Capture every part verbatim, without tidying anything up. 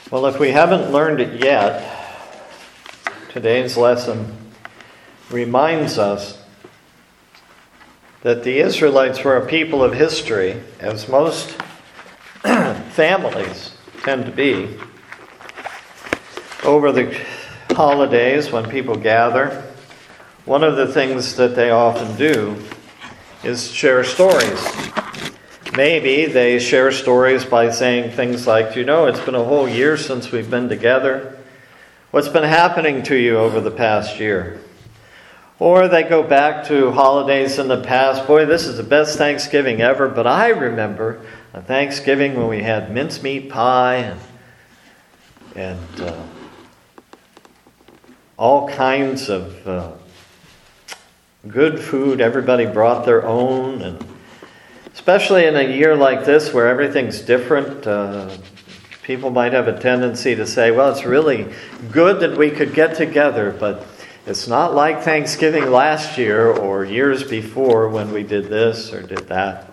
Well, if we haven't learned it yet, today's lesson reminds us that the Israelites were a people of history, as most families tend to be. Over the holidays, when people gather, one of the things that they often do is share stories. Maybe they share stories by saying things like, you know, it's been a whole year since we've been together. What's been happening to you over the past year? Or they go back to holidays in the past. Boy, this is the best Thanksgiving ever, but I remember a Thanksgiving when we had mincemeat pie and, and uh, all kinds of uh, good food. Everybody brought their own, and especially in a year like this where everything's different, uh, people might have a tendency to say, well, it's really good that we could get together, but it's not like Thanksgiving last year or years before when we did this or did that.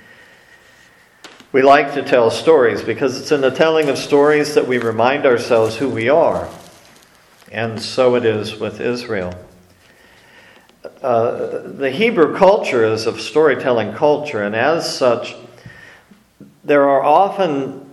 We like to tell stories because it's in the telling of stories that we remind ourselves who we are. And so it is with Israel. Uh, the Hebrew culture is a storytelling culture, and as such, there are often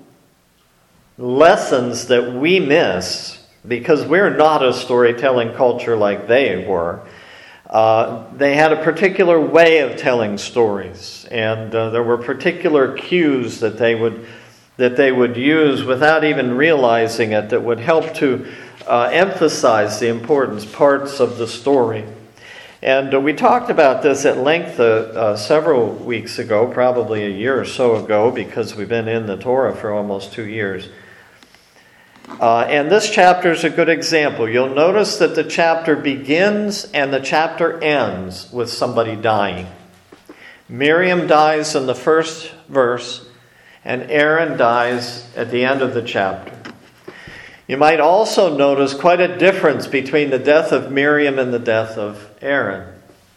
lessons that we miss because we're not a storytelling culture like they were. Uh, they had a particular way of telling stories, and uh, there were particular cues that they would that they would use without even realizing it that would help to uh, emphasize the important parts of the story. And uh, we talked about this at length uh, uh, several weeks ago, probably a year or so ago, because we've been in the Torah for almost two years. Uh, and this chapter is a good example. You'll notice that the chapter begins and the chapter ends with somebody dying. Miriam dies in the first verse, and Aaron dies at the end of the chapter. You might also notice quite a difference between the death of Miriam and the death of Aaron.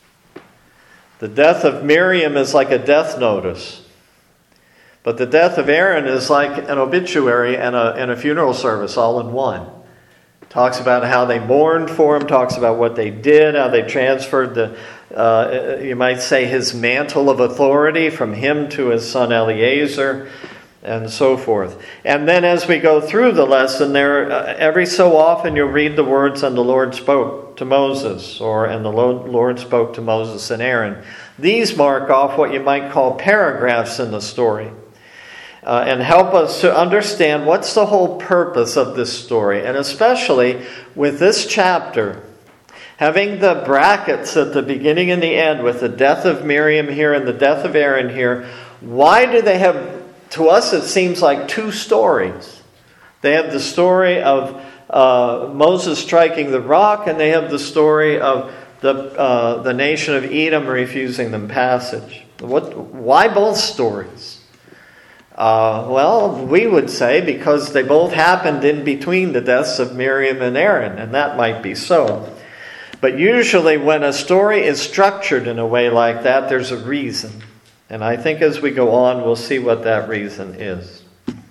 The death of Miriam is like a death notice. But the death of Aaron is like an obituary and a, and a funeral service all in one. Talks about how they mourned for him, talks about what they did, how they transferred the, uh, you might say, his mantle of authority from him to his son Eleazar, and so forth. And then as we go through the lesson, there uh, every so often you'll read the words, and the Lord spoke to Moses, or and the Lord spoke to Moses and Aaron. These mark off what you might call paragraphs in the story. Uh, and help us to understand what's the whole purpose of this story. And especially with this chapter, having the brackets at the beginning and the end with the death of Miriam here and the death of Aaron here, why do they have, to us it seems like two stories. They have the story of uh, Moses striking the rock, and they have the story of the, uh, the nation of Edom refusing them passage. What? Why both stories? Uh, well, we would say because they both happened in between the deaths of Miriam and Aaron, and that might be so. But usually when a story is structured in a way like that, there's a reason. And I think as we go on, we'll see what that reason is.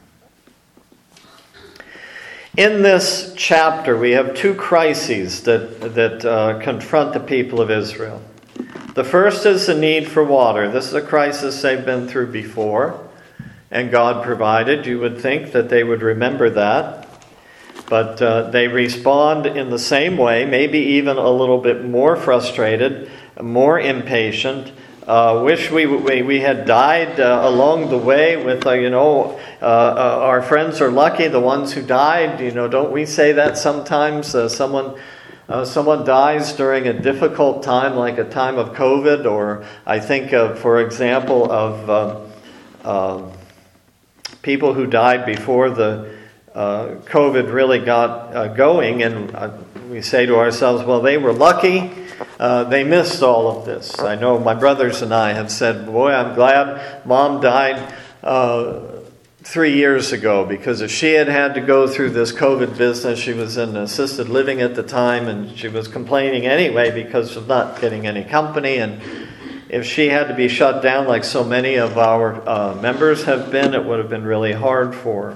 In this chapter, we have two crises that, that uh, confront the people of Israel. The first is the need for water. This is a crisis they've been through before. And God provided. You would think that they would remember that. But uh, they respond in the same way, maybe even a little bit more frustrated, more impatient. Uh, wish we, we we had died uh, along the way with, uh, you know, uh, uh, our friends are lucky, the ones who died. You know, don't we say that sometimes? Uh, someone... Uh, someone dies during a difficult time, like a time of COVID, or I think, of, for example, of... Uh, uh, people who died before the uh, COVID really got uh, going, and uh, we say to ourselves, well, they were lucky. Uh, they missed all of this. I know my brothers and I have said, boy, I'm glad Mom died uh, three years ago, because if she had had to go through this COVID business, she was in assisted living at the time, and she was complaining anyway because of not getting any company, and if she had to be shut down like so many of our uh, members have been, it would have been really hard for her.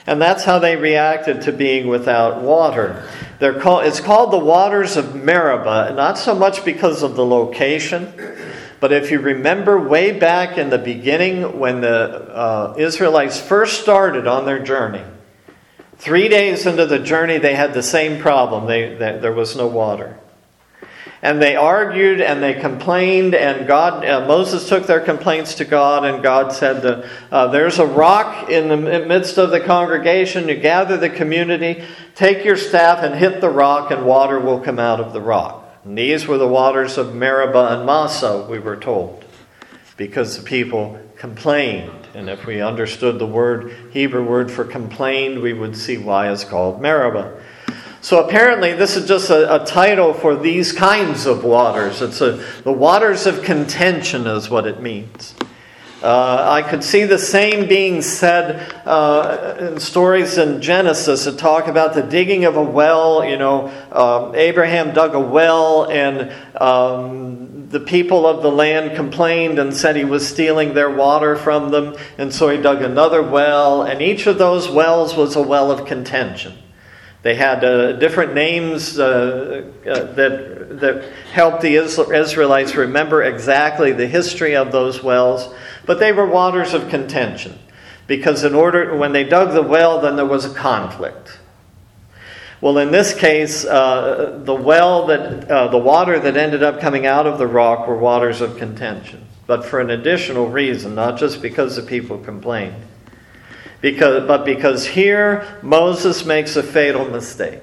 And that's how they reacted to being without water. They're called, it's called the waters of Meribah, not so much because of the location, but if you remember way back in the beginning when the uh, Israelites first started on their journey, three days into the journey they had the same problem. They, they, there was no water. And they argued and they complained, and God, uh, Moses took their complaints to God, and God said, that, uh, there's a rock in the midst of the congregation. You gather the community, take your staff and hit the rock, and water will come out of the rock. And these were the waters of Meribah and Massah, we were told, because the people complained. And if we understood the word, Hebrew word for complained, we would see why it's called Meribah. So apparently this is just a, a title for these kinds of waters. It's a, the waters of contention is what it means. Uh, I could see the same being said uh, in stories in Genesis that talk about the digging of a well. You know, uh, Abraham dug a well, and um, the people of the land complained and said he was stealing their water from them. And so he dug another well, and each of those wells was a well of contention. They had uh, different names uh, uh, that that helped the Israelites remember exactly the history of those wells. But they were waters of contention, because in order when they dug the well, then there was a conflict. Well, in this case, uh, the well that uh, the water that ended up coming out of the rock were waters of contention, but for an additional reason, not just because the people complained. Because, but because here Moses makes a fatal mistake.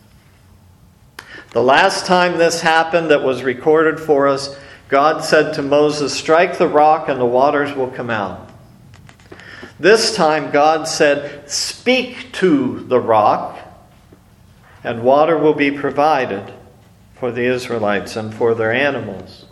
The last time this happened that was recorded for us, God said to Moses, "Strike the rock and the waters will come out." This time God said, "Speak to the rock and water will be provided for the Israelites and for their animals."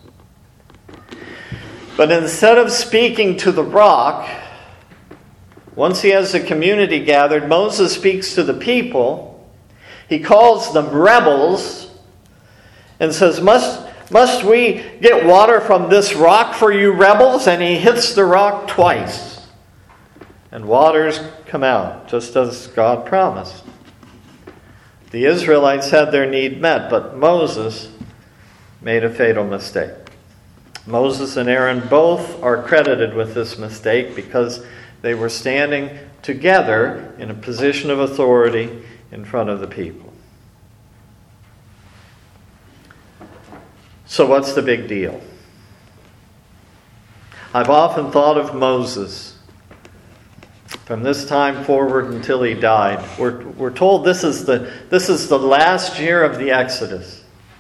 But instead of speaking to the rock, once he has the community gathered, Moses speaks to the people. He calls them rebels and says, must, must we get water from this rock for you rebels? And he hits the rock twice. And waters come out, just as God promised. The Israelites had their need met, but Moses made a fatal mistake. Moses and Aaron both are credited with this mistake because they were standing together in a position of authority in front of the people. So what's the big deal? I've often thought of Moses from this time forward until he died. We're, we're told this is the, this is the last year of the Exodus.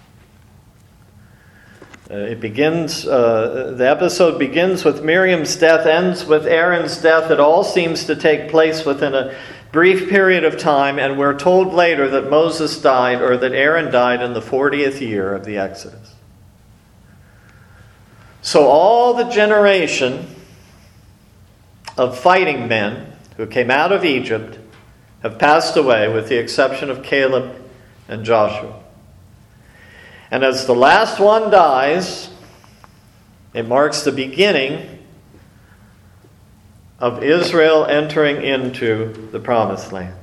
Uh, it begins, uh, the episode begins with Miriam's death, ends with Aaron's death. It all seems to take place within a brief period of time, and we're told later that Moses died, or that Aaron died in the fortieth year of the Exodus. So all the generation of fighting men who came out of Egypt have passed away, with the exception of Caleb and Joshua. And as the last one dies, it marks the beginning of Israel entering into the Promised Land.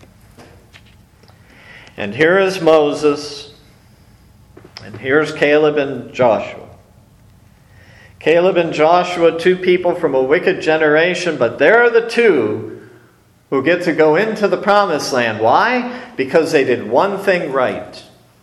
And here is Moses, and here's Caleb and Joshua. Caleb and Joshua, two people from a wicked generation, but they're the two who get to go into the Promised Land. Why? Because they did one thing right.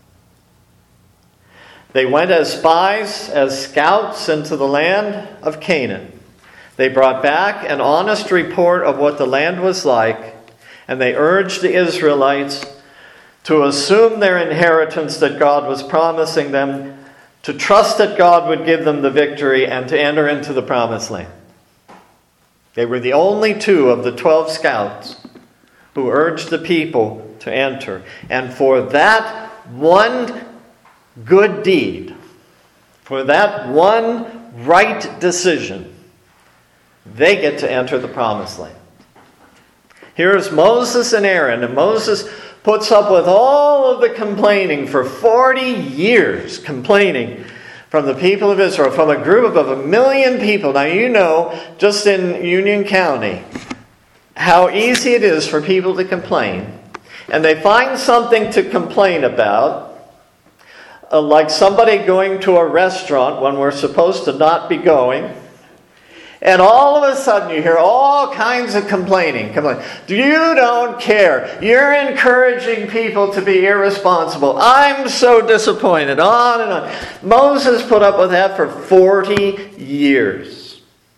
They went as spies, as scouts into the land of Canaan. They brought back an honest report of what the land was like, and they urged the Israelites to assume their inheritance that God was promising them, to trust that God would give them the victory, and to enter into the Promised Land. They were the only two of the twelve scouts who urged the people to enter. And for that one good deed, for that one right decision, they get to enter the Promised Land. Here's Moses and Aaron, and Moses puts up with all of the complaining for forty years, complaining from the people of Israel, from a group of a million people. Now you know, just in Union County, how easy it is for people to complain. And they find something to complain about, uh, like somebody going to a restaurant when we're supposed to not be going. And all of a sudden you hear all kinds of complaining. Complain. You don't care. You're encouraging people to be irresponsible. I'm so disappointed. On and on. Moses put up with that for forty years.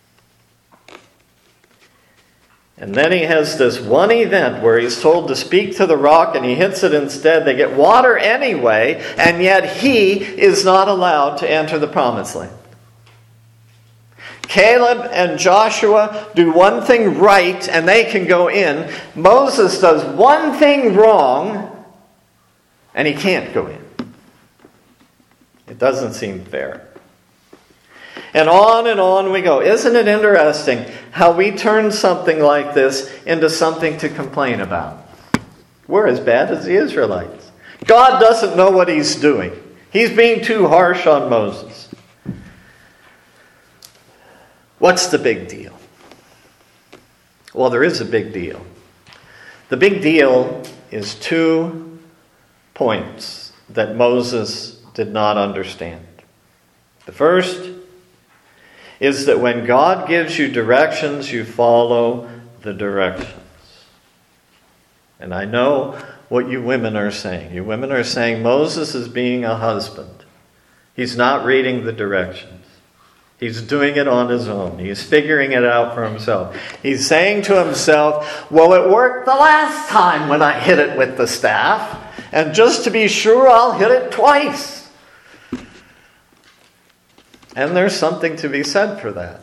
And then he has this one event where he's told to speak to the rock and he hits it instead. They get water anyway, and yet he is not allowed to enter the promised land. Caleb and Joshua do one thing right and they can go in. Moses does one thing wrong and he can't go in. It doesn't seem fair. And on and on we go. Isn't it interesting how we turn something like this into something to complain about? We're as bad as the Israelites. God doesn't know what he's doing. He's being too harsh on Moses. What's the big deal? Well, there is a big deal. The big deal is two points that Moses did not understand. The first is that when God gives you directions, you follow the directions. And I know what you women are saying. You women are saying Moses is being a husband. He's not reading the directions. He's doing it on his own. He's figuring it out for himself. He's saying to himself, well, it worked the last time when I hit it with the staff. And just to be sure, I'll hit it twice. And there's something to be said for that.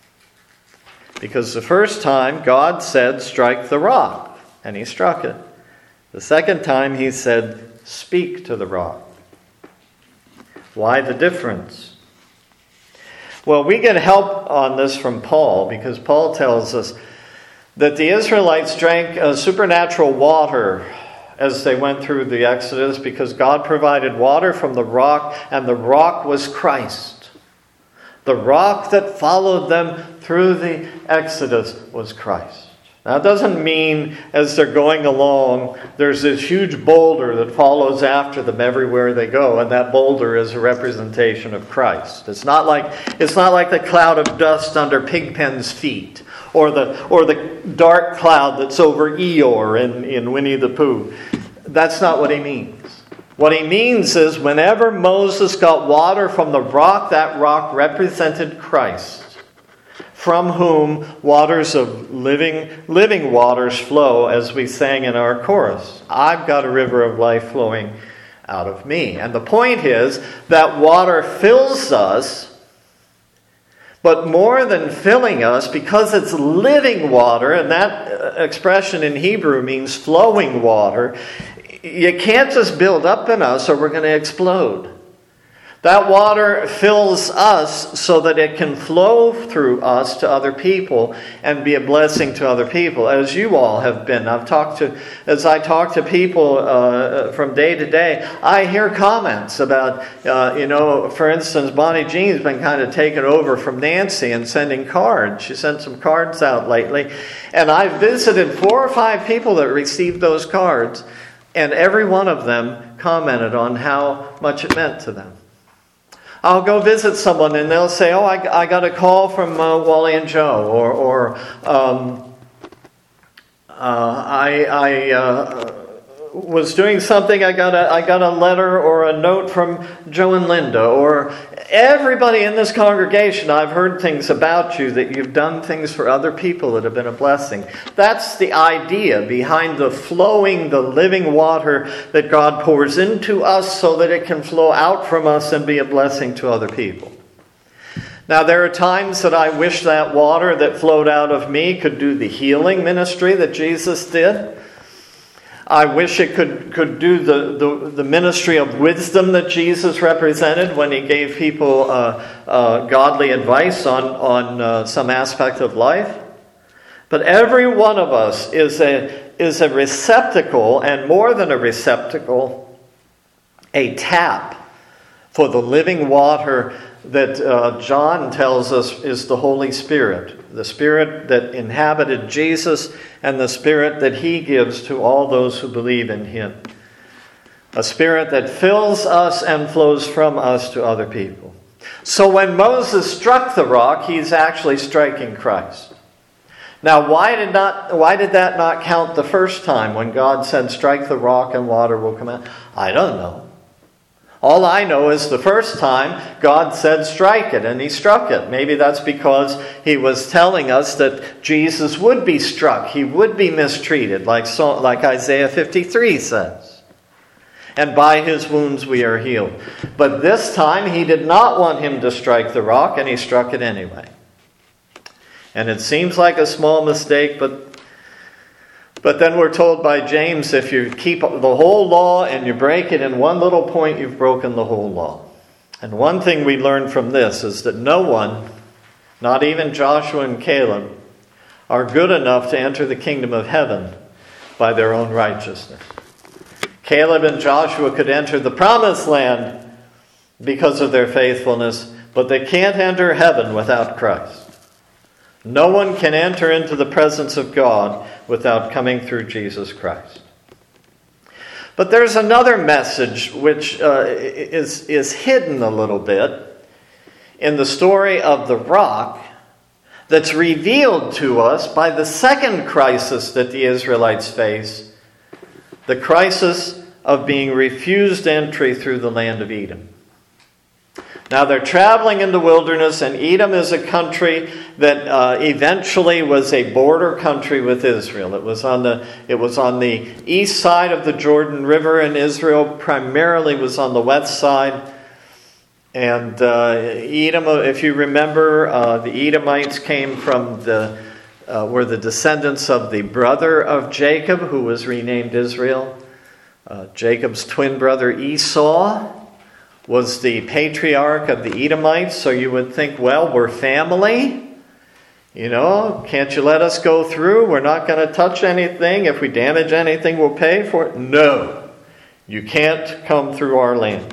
Because the first time, God said, strike the rock. And he struck it. The second time, he said, speak to the rock. Why the difference? Well, we get help on this from Paul, because Paul tells us that the Israelites drank uh, supernatural water as they went through the Exodus, because God provided water from the rock, and the rock was Christ. The rock that followed them through the Exodus was Christ. Now, it doesn't mean as they're going along, there's this huge boulder that follows after them everywhere they go, and that boulder is a representation of Christ. It's not like it's not like the cloud of dust under Pigpen's feet, or the or the dark cloud that's over Eeyore in, in Winnie the Pooh. That's not what he means. What he means is whenever Moses got water from the rock, that rock represented Christ, from whom waters of living living waters flow, as we sang in our chorus. I've got a river of life flowing out of me. And the point is that water fills us, but more than filling us, because it's living water, and that expression in Hebrew means flowing water, you can't just build up in us or we're going to explode. That water fills us so that it can flow through us to other people and be a blessing to other people, as you all have been. I've talked to, as I talk to people uh, from day to day, I hear comments about, uh, you know, for instance, Bonnie Jean's been kind of taken over from Nancy and sending cards. She sent some cards out lately, and I visited four or five people that received those cards, and every one of them commented on how much it meant to them. I'll go visit someone and they'll say, oh, I, I got a call from uh, Wally and Joe, or, or um, uh, I, I uh, was doing something, I got a, I got a letter or a note from Joe and Linda, or everybody in this congregation, I've heard things about you, that you've done things for other people that have been a blessing. That's the idea behind the flowing, the living water that God pours into us so that it can flow out from us and be a blessing to other people. Now, there are times that I wish that water that flowed out of me could do the healing ministry that Jesus did. I wish it could, could do the, the, the ministry of wisdom that Jesus represented when he gave people uh, uh, godly advice on, on uh, some aspect of life. But every one of us is a, is a receptacle, and more than a receptacle, a tap for the living water that uh, John tells us is the Holy Spirit, the Spirit that inhabited Jesus and the Spirit that he gives to all those who believe in him. A Spirit that fills us and flows from us to other people. So when Moses struck the rock, he's actually striking Christ. Now, why did not why did that not count the first time when God said, strike the rock and water will come out? I don't know. All I know is the first time God said strike it, and he struck it. Maybe that's because he was telling us that Jesus would be struck. He would be mistreated, like, so, like Isaiah fifty-three says. And by his wounds we are healed. But this time he did not want him to strike the rock, and he struck it anyway. And it seems like a small mistake, but But then we're told by James, if you keep the whole law and you break it in one little point, you've broken the whole law. And one thing we learn from this is that no one, not even Joshua and Caleb, are good enough to enter the kingdom of heaven by their own righteousness. Caleb and Joshua could enter the promised land because of their faithfulness, but they can't enter heaven without Christ. No one can enter into the presence of God without coming through Jesus Christ. But there's another message which uh, is, is hidden a little bit in the story of the rock that's revealed to us by the second crisis that the Israelites face, the crisis of being refused entry through the land of Edom. Now they're traveling in the wilderness, and Edom is a country that uh, eventually was a border country with Israel. It was on the it was on the east side of the Jordan River, and Israel primarily was on the west side. And uh, Edom, if you remember, uh, the Edomites came from the uh, were the descendants of the brother of Jacob, who was renamed Israel. Uh, Jacob's twin brother Esau was the patriarch of the Edomites, so you would think, well, we're family. You know, can't you let us go through? We're not going to touch anything. If we damage anything, we'll pay for it. No, you can't come through our land.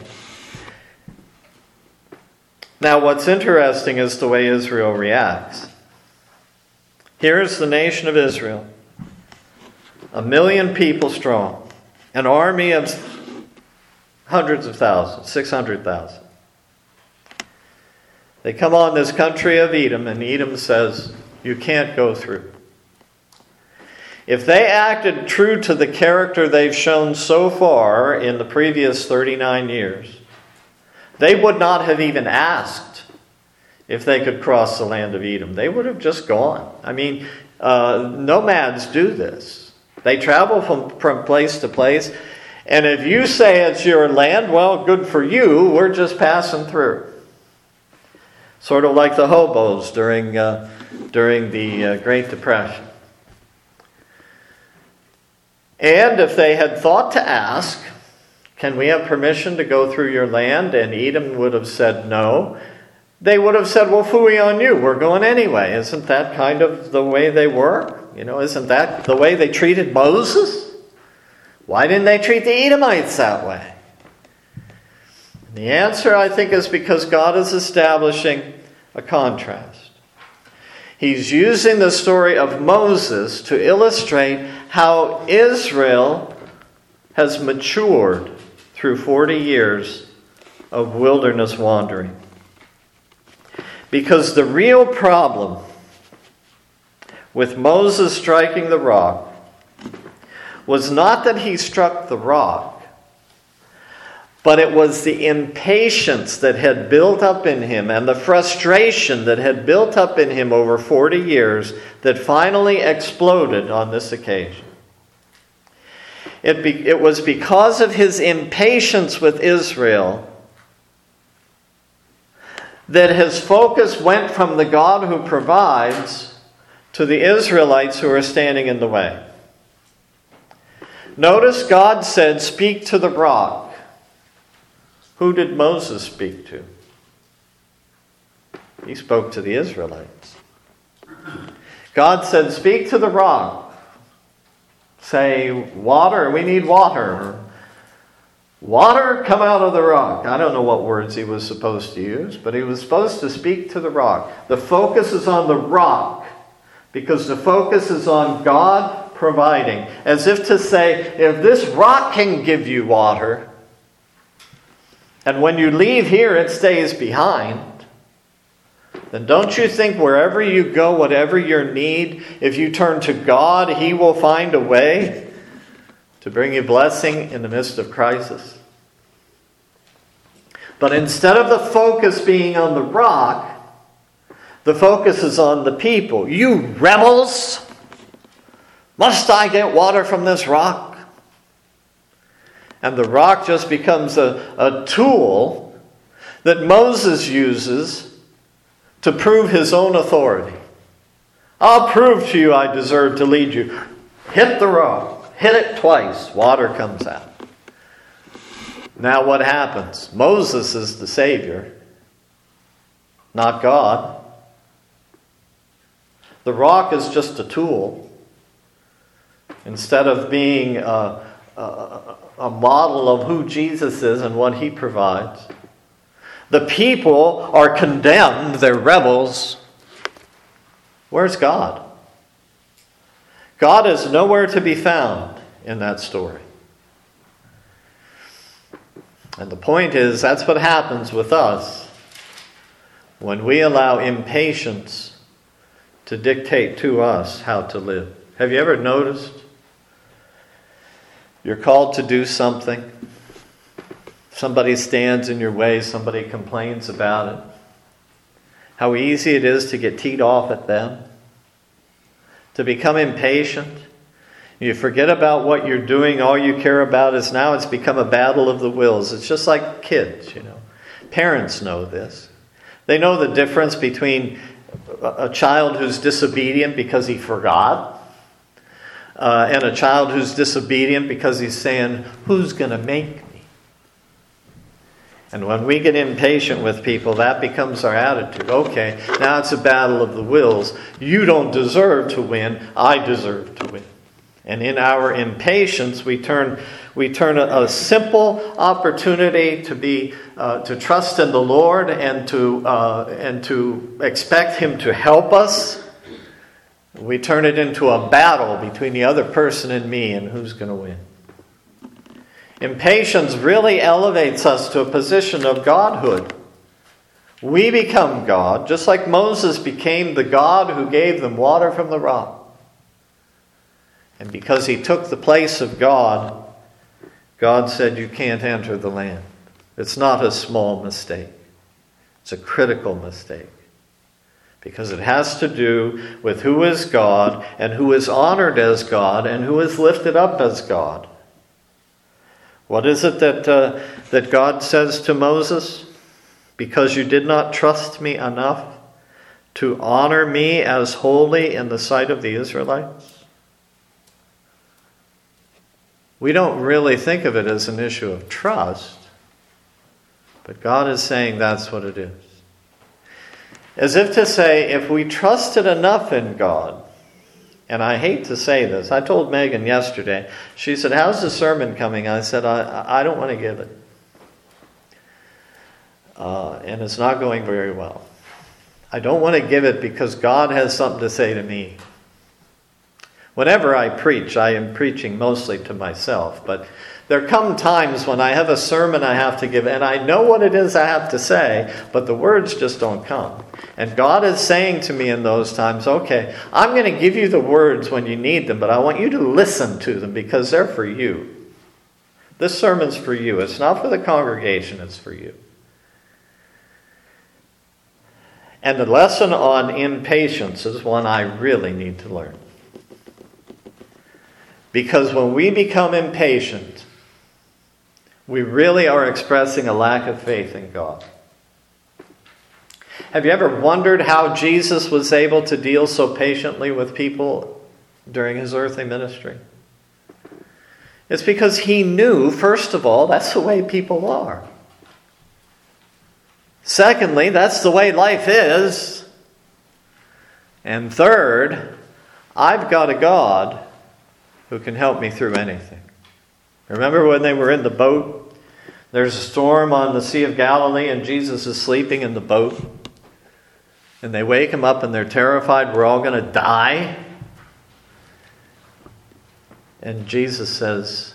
Now, what's interesting is the way Israel reacts. Here's the nation of Israel, a million people strong, an army of hundreds of thousands, six hundred thousand. They come on this country of Edom, and Edom says, you can't go through. If they acted true to the character they've shown so far in the previous thirty-nine years, they would not have even asked if they could cross the land of Edom. They would have just gone. I mean, uh, nomads do this. They travel from, from place to place. And if you say it's your land, well, good for you. We're just passing through. Sort of like the hobos during uh, during the uh, Great Depression. And if they had thought to ask, can we have permission to go through your land? And Edom would have said no. They would have said, well, phooey on you. We're going anyway. Isn't that kind of the way they were? You know, isn't that the way they treated Moses? Why didn't they treat the Edomites that way? The answer, I think, is because God is establishing a contrast. He's using the story of Moses to illustrate how Israel has matured through forty years of wilderness wandering. Because the real problem with Moses striking the rock was not that he struck the rock, but it was the impatience that had built up in him and the frustration that had built up in him over forty years that finally exploded on this occasion. It, be, it was because of his impatience with Israel that his focus went from the God who provides to the Israelites who are standing in the way. Notice God said, speak to the rock. Who did Moses speak to? He spoke to the Israelites. God said, speak to the rock. Say, water, we need water. Water, come out of the rock. I don't know what words he was supposed to use, but he was supposed to speak to the rock. The focus is on the rock, because the focus is on God providing. As if to say, if this rock can give you water, and when you leave here it stays behind, then don't you think wherever you go, whatever your need, if you turn to God, He will find a way to bring you blessing in the midst of crisis? But instead of the focus being on the rock, the focus is on the people. You rebels! Must I get water from this rock? And the rock just becomes a, a tool that Moses uses to prove his own authority. I'll prove to you I deserve to lead you. Hit the rock. Hit it twice. Water comes out. Now what happens? Moses is the Savior, not God. The rock is just a tool. Instead of being a, a, a model of who Jesus is and what He provides, the people are condemned. They're rebels. Where's God? God is nowhere to be found in that story. And the point is, that's what happens with us when we allow impatience to dictate to us how to live. Have you ever noticed? You're called to do something. Somebody stands in your way. Somebody complains about it. How easy it is to get teed off at them. To become impatient. You forget about what you're doing. All you care about is now it's become a battle of the wills. It's just like kids, you know. Parents know this. They know the difference between a child who's disobedient because he forgot uh, and a child who's disobedient because he's saying, who's going to make me? And when we get impatient with people, that becomes our attitude. Okay, now it's a battle of the wills. You don't deserve to win. I deserve to win. And in our impatience, we turn we turn a, a simple opportunity to be uh, to trust in the Lord and to uh, and to expect Him to help us. We turn it into a battle between the other person and me, and who's going to win. Impatience really elevates us to a position of godhood. We become God, just like Moses became the God who gave them water from the rock. And because he took the place of God, God said, you can't enter the land. It's not a small mistake. It's a critical mistake. Because it has to do with who is God and who is honored as God and who is lifted up as God. What is it that, uh, that God says to Moses? Because you did not trust me enough to honor me as holy in the sight of the Israelites? We don't really think of it as an issue of trust, but God is saying that's what it is. As if to say, if we trusted enough in God, and I hate to say this, I told Megan yesterday, she said, how's the sermon coming? I said, I, I don't want to give it. Uh, and it's not going very well. I don't want to give it because God has something to say to me. Whenever I preach, I am preaching mostly to myself, but there come times when I have a sermon I have to give, and I know what it is I have to say, but the words just don't come. And God is saying to me in those times, okay, I'm going to give you the words when you need them, but I want you to listen to them because they're for you. This sermon's for you. It's not for the congregation, it's for you. And the lesson on impatience is one I really need to learn. Because when we become impatient, we really are expressing a lack of faith in God. Have you ever wondered how Jesus was able to deal so patiently with people during his earthly ministry? It's because he knew, first of all, that's the way people are. Secondly, that's the way life is. And third, I've got a God who can help me through anything. Remember when they were in the boat There's a storm on the Sea of Galilee and Jesus is sleeping in the boat. And they wake him up and they're terrified. We're all going to die. And Jesus says,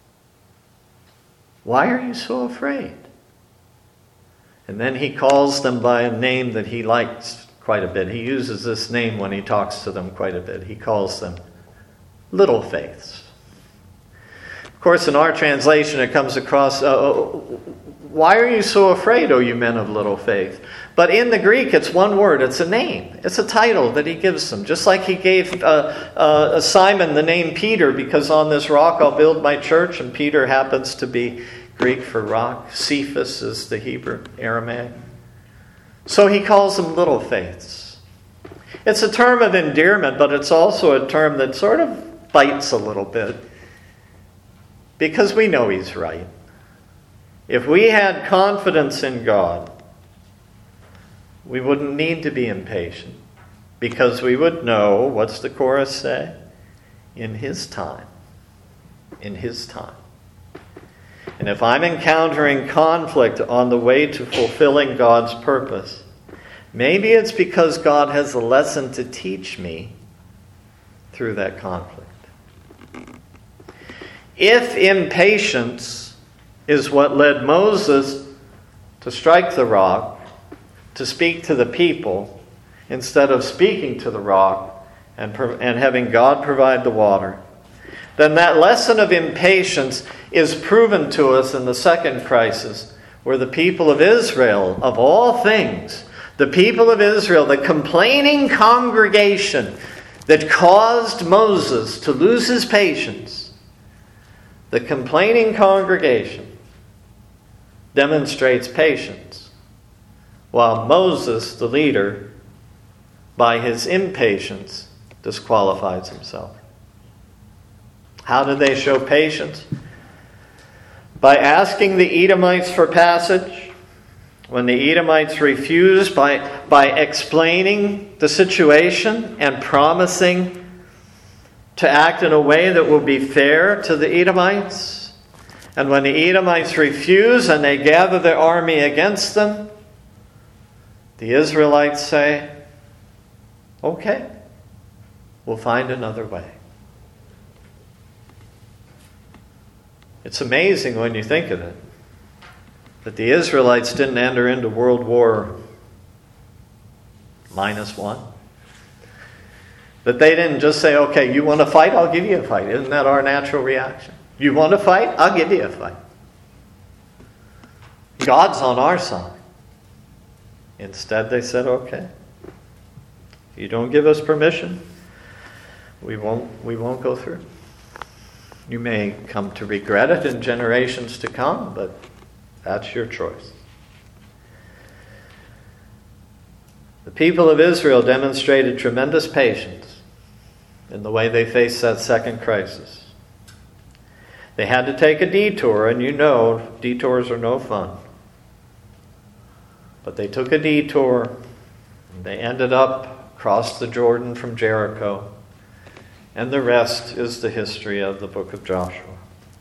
"Why are you so afraid?" And then he calls them by a name that he likes quite a bit. He uses this name when he talks to them quite a bit. He calls them little faiths. Of course, in our translation, it comes across, uh, "Why are you so afraid, O you men of little faith?" But in the Greek, it's one word. It's a name. It's a title that he gives them. Just like he gave uh, uh, Simon the name Peter, because on this rock I'll build my church, and Peter happens to be Greek for rock. Cephas is the Hebrew, Aramaic. So he calls them little faiths. It's a term of endearment, but it's also a term that sort of bites a little bit, because we know he's right. If we had confidence in God, we wouldn't need to be impatient, because we would know, what's the chorus say? In his time. In his time. And if I'm encountering conflict on the way to fulfilling God's purpose, maybe it's because God has a lesson to teach me through that conflict. If impatience is what led Moses to strike the rock, to speak to the people, instead of speaking to the rock and, and having God provide the water, then that lesson of impatience is proven to us in the second crisis, where the people of Israel, of all things, the people of Israel, the complaining congregation that caused Moses to lose his patience, the complaining congregation demonstrates patience, while Moses, the leader, by his impatience, disqualifies himself. How did they show patience? By asking the Edomites for passage. When the Edomites refused, by, by explaining the situation and promising to act in a way that will be fair to the Edomites. And when the Edomites refuse and they gather their army against them, the Israelites say, "Okay, we'll find another way." It's amazing when you think of it, that the Israelites didn't enter into World War minus one. That they didn't just say, "Okay, you want to fight? I'll give you a fight." Isn't that our natural reaction? You want to fight? I'll give you a fight. God's on our side. Instead, they said, "Okay, if you don't give us permission, we won't, we won't go through. You may come to regret it in generations to come, but that's your choice." The people of Israel demonstrated tremendous patience in the way they faced that second crisis. They had to take a detour, and you know detours are no fun. But they took a detour, and they ended up across the Jordan from Jericho, and the rest is the history of the book of Joshua.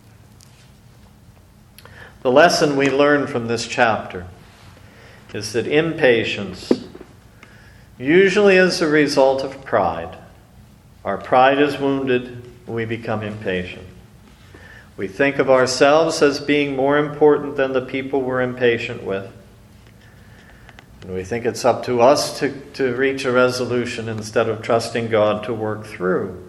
The lesson we learn from this chapter is that impatience usually is a result of pride. Our pride is wounded, we become impatient. We think of ourselves as being more important than the people we're impatient with. And we think it's up to us to, to reach a resolution instead of trusting God to work through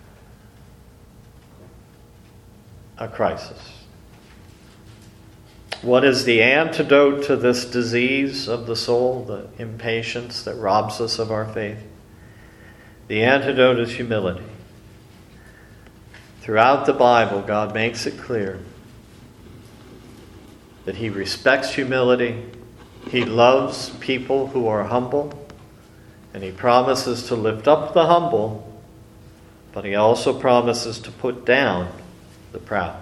a crisis. What is the antidote to this disease of the soul, the impatience that robs us of our faith? The antidote is humility. Throughout the Bible, God makes it clear that He respects humility. He loves people who are humble, and He promises to lift up the humble, but He also promises to put down the proud.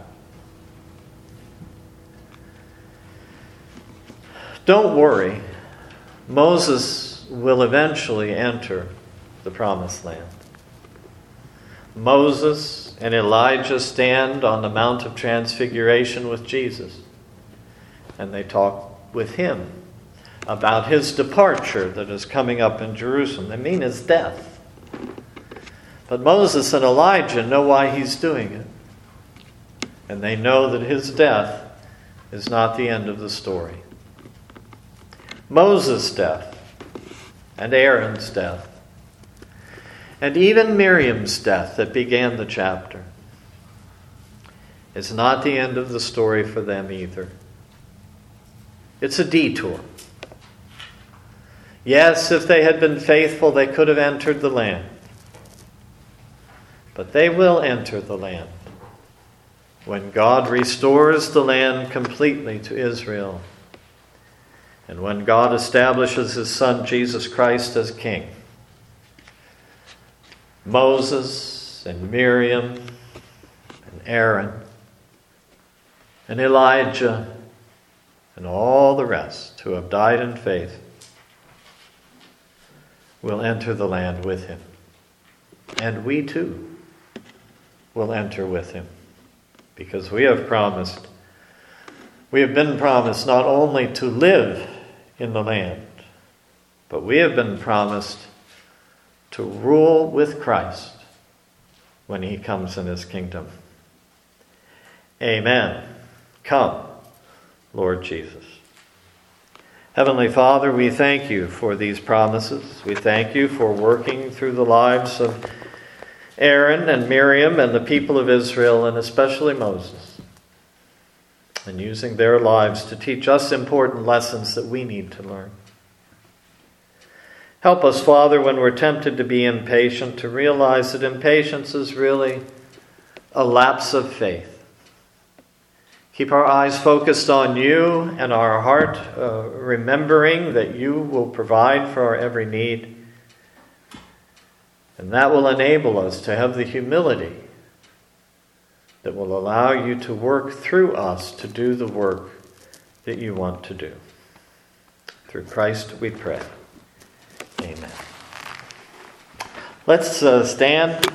Don't worry, Moses will eventually enter the promised land. Moses and Elijah stand on the Mount of Transfiguration with Jesus. and they talk with him about his departure that is coming up in Jerusalem. They mean his death. But Moses and Elijah know why he's doing it. And they know that his death is not the end of the story. Moses' death and Aaron's death and even Miriam's death that began the chapter is not the end of the story for them either. It's a detour. Yes, if they had been faithful, they could have entered the land. But they will enter the land when God restores the land completely to Israel, and when God establishes his Son Jesus Christ as king. Moses and Miriam and Aaron and Elijah and all the rest who have died in faith will enter the land with him. And we too will enter with him, because we have promised, we have been promised not only to live in the land, but we have been promised to rule with Christ when he comes in his kingdom. Amen. Come, Lord Jesus. Heavenly Father, we thank you for these promises. We thank you for working through the lives of Aaron and Miriam and the people of Israel, and especially Moses, and using their lives to teach us important lessons that we need to learn. Help us, Father, when we're tempted to be impatient, to realize that impatience is really a lapse of faith. Keep our eyes focused on you and our heart, uh, remembering that you will provide for our every need. And that will enable us to have the humility that will allow you to work through us to do the work that you want to do. Through Christ we pray. Amen. Let's uh, stand.